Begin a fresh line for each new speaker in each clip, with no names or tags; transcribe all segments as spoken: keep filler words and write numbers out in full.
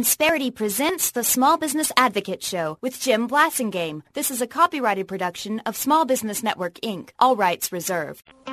Insperity presents the Small Business Advocate Show with Jim Blasingame. This is a copyrighted production of Small Business Network, Incorporated. All rights reserved.
Put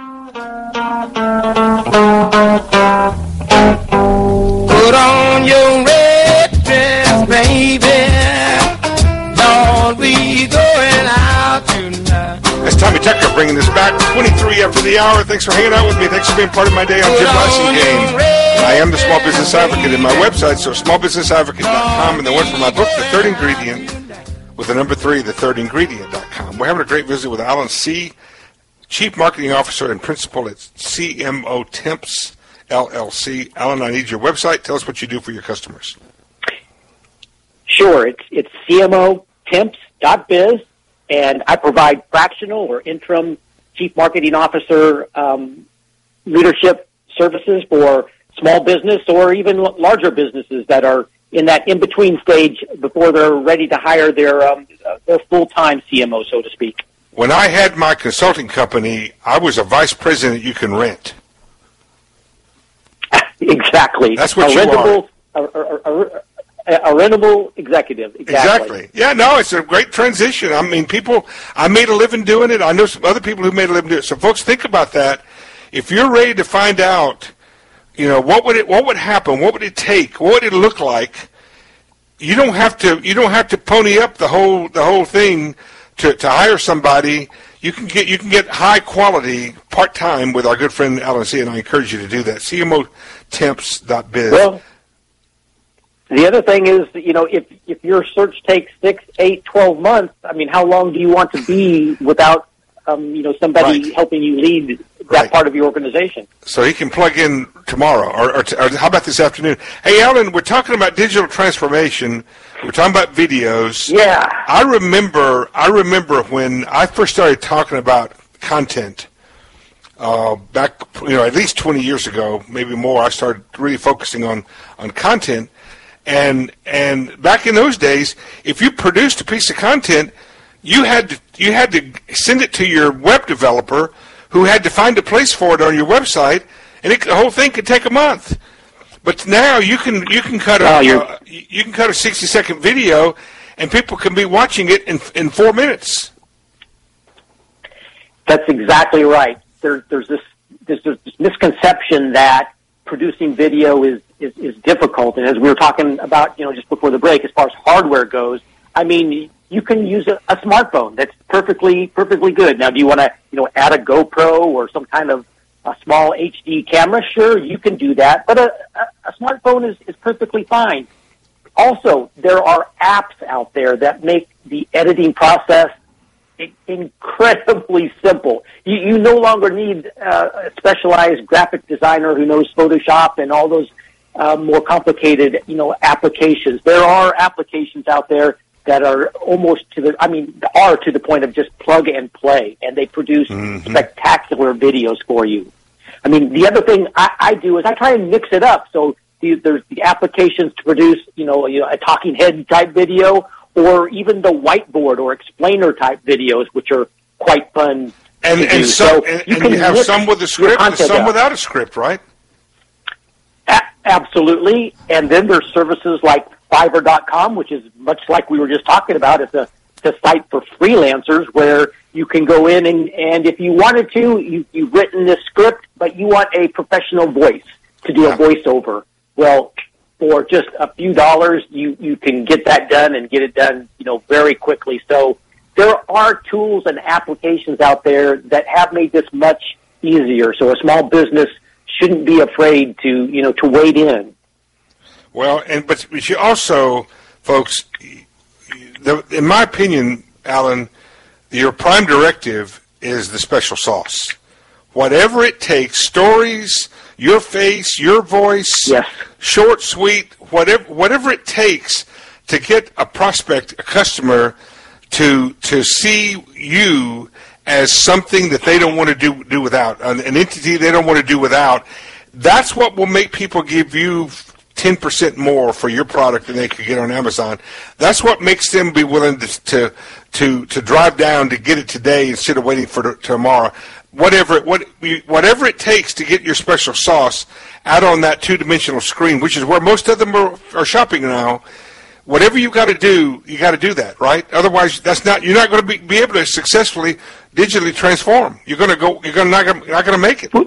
on your red dress, baby. Lord, we going out tonight.
That's Tommy Tucker bringing this back. twenty-three after the hour. Thanks for hanging out with me. Thanks for being part of my day. I'm Jim Blasingame. I am the Small Business Advocate in my website, so small business advocate dot com, and the one for my book, The Third Ingredient, with the number three, the third ingredient dot com. We're having a great visit with Alan C., Chief Marketing Officer and Principal at C M O Temps, L L C. Alan, I need your website. Tell us what you do for your customers.
Sure. It's it's C M O Temps dot biz, and I provide fractional or interim Chief Marketing Officer um, leadership services for small business or even larger businesses that are in that in-between stage before they're ready to hire their um, their full-time C M O, so to speak.
When I had my consulting company, I was a vice president you can rent.
Exactly.
That's what
a
you
rentable, are. A, a, a, a rentable executive. Exactly.
exactly. Yeah, no, it's a great transition. I mean, people, I made a living doing it. I know some other people who made a living doing it. So, folks, think about that. If you're ready to find out, you know, what would it, what would happen? What would it take? What would it look like? You don't have to, you don't have to pony up the whole, the whole thing to, to hire somebody. You can get, you can get high quality part time with our good friend Alan C., and I encourage you to do that. C M O Temps dot biz.
Well, the other thing is, you know, if if your search takes six, eight, twelve months, I mean, how long do you want to be without, um, you know, somebody
right.
helping you lead that
right.
part of your organization?
So he can plug in tomorrow, or, or, or how about this afternoon? Hey, Alan, we're talking about digital transformation. We're talking about videos.
Yeah.
I remember, I remember when I first started talking about content. Uh, back, you know, at least twenty years ago, maybe more. I started really focusing on on content. And and back in those days, if you produced a piece of content, you had to, you had to send it to your web developer, who had to find a place for it on your website, and it, the whole thing could take a month. But now you can you can cut a
oh,
uh, you can cut a sixty second video, and people can be watching it in in four minutes.
That's exactly right. There, there's this there's this misconception that producing video is, is, is difficult. And as we were talking about, you know, just before the break, as far as hardware goes, I mean, you can use a, a smartphone. That's perfectly, perfectly good. Now, do you want to, you know, add a GoPro or some kind of a small H D camera? Sure, you can do that. But a, a, a smartphone is, is perfectly fine. Also, there are apps out there that make the editing process incredibly simple. You, you no longer need uh, a specialized graphic designer who knows Photoshop and all those uh, more complicated, you know, applications. There are applications out there that are almost to the, I mean, are to the point of just plug and play, and they produce mm-hmm. spectacular videos for you. I mean, the other thing I, I do is I try and mix it up. So the, there's the applications to produce, you know, you know, a talking head type video, or even the whiteboard or explainer type videos, which are quite fun.
And
to
and,
do.
so,
so
and,
you,
and
can
you have some with a script and some
up.
without a script, right?
A- absolutely. And then there's services like Fiverr dot com, which is much like we were just talking about. It's a, it's a site for freelancers where you can go in and, and if you wanted to, you, you've written this script, but you want a professional voice to do yeah. a voiceover. Well, for just a few dollars, you, you can get that done and get it done, you know, very quickly. So there are tools and applications out there that have made this much easier. So a small business shouldn't be afraid to, you know, to wade in.
Well, and but you also, folks, the, in my opinion, Alan, your prime directive is the special sauce. Whatever it takes, stories, your face, your voice,
yes.
short, sweet, whatever whatever it takes to get a prospect, a customer, to to see you as something that they don't want to do do without, an, an entity they don't want to do without. That's what will make people give you ten percent more for your product than they could get on Amazon. That's what makes them be willing to to to, to drive down to get it today instead of waiting for t- tomorrow. Whatever it, what, whatever it takes to get your special sauce, out on that two-dimensional screen, which is where most of them are, are shopping now. Whatever you got to do, you got to do that, right? Otherwise, that's not you're not going to be, be able to successfully digitally transform. You're going to go. You're going to not gonna, not going to make it.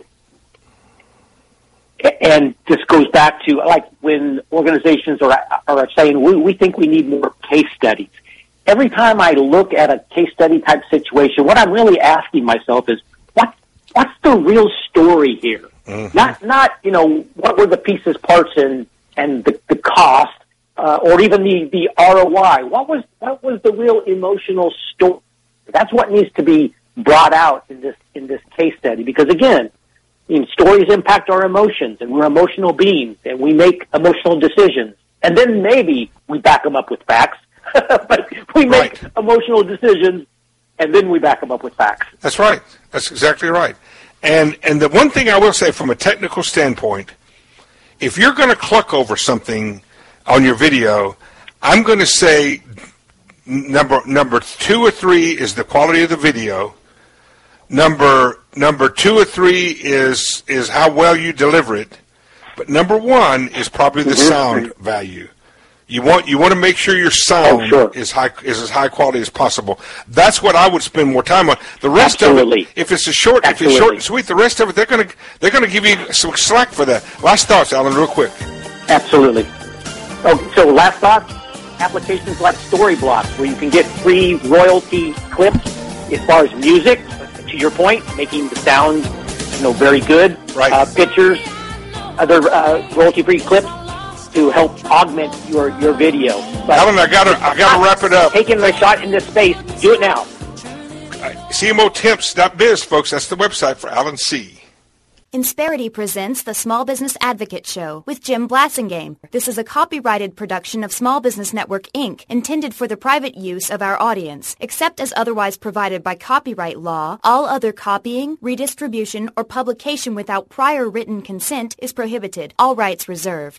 And this goes back to like when organizations are are saying we, we think we need more case studies. Every time I look at a case study type situation, what I'm really asking myself is what what's the real story here? Mm-hmm. Not not you know what were the pieces, parts, and and the, the cost. Uh, or even the, the R O I. What was what was the real emotional story? That's what needs to be brought out in this in this case study. Because again, I mean, stories impact our emotions, and we're emotional beings, and we make emotional decisions. And then maybe we back them up with facts, but we make right. emotional decisions, and then we back them up with facts.
That's right. That's exactly right. And and the one thing I will say from a technical standpoint, if you're going to cluck over something on your video, I'm going to say number number two or three is the quality of the video. Number number two or three is is how well you deliver it. But number one is probably the sound value. You want you want to make sure your sound oh, sure. is high is as high quality as possible. That's what I would spend more time on. The rest
Absolutely.
of it, if it's a short, Absolutely. if it's short and sweet, the rest of it they're going to they're going to give you some slack for that. Last thoughts, Alan, real quick.
Absolutely. Oh, so last thought, applications like Storyblocks, where you can get free royalty clips as far as music, to your point, making the sound, you know, very good.
Right.
Uh, pictures, other uh, royalty-free clips to help augment your, your video.
But Alan, I gotta I gotta wrap it up.
Taking my shot in this space, do it now.
C M O temps dot biz, folks. That's the website for Alan C.
Insperity presents the Small Business Advocate Show with Jim Blasingame. This is a copyrighted production of Small Business Network, Incorporated, intended for the private use of our audience. Except as otherwise provided by copyright law, all other copying, redistribution, or publication without prior written consent is prohibited. All rights reserved.